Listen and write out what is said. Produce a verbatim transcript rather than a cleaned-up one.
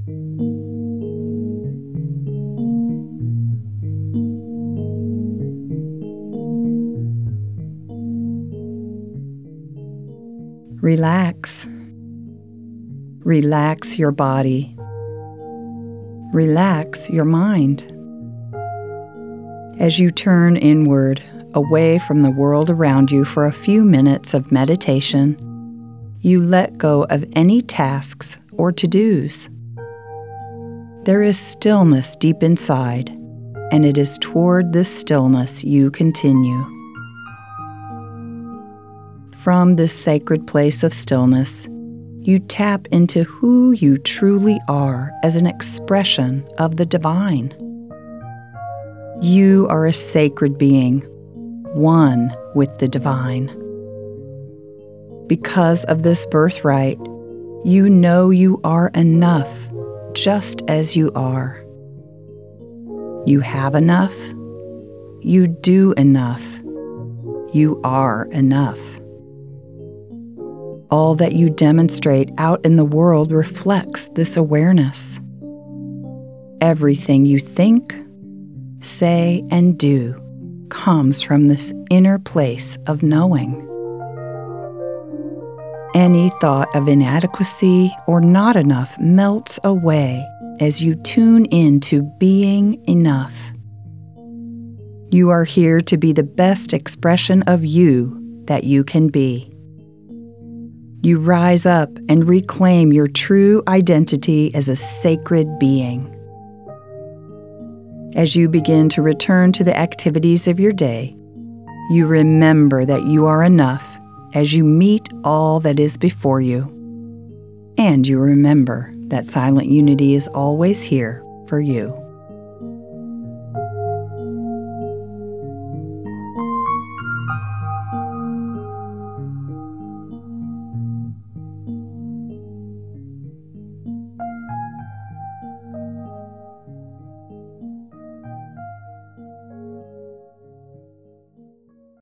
Relax. Relax your body. Relax your mind. As you turn inward, away from the world around you for a few minutes of meditation, you let go of any tasks or to-dos. There is stillness deep inside, and it is toward this stillness you continue. From this sacred place of stillness, you tap into who you truly are as an expression of the divine. You are a sacred being, one with the divine. Because of this birthright, you know you are enough just as you are. You have enough. You do enough. You are enough. All that you demonstrate out in the world reflects this awareness. Everything you think, say, and do comes from this inner place of knowing. Any thought of inadequacy or not enough melts away as you tune into being enough. You are here to be the best expression of you that you can be. You rise up and reclaim your true identity as a sacred being. As you begin to return to the activities of your day, you remember that you are enough as you meet all that is before you. And you remember that Silent Unity is always here for you.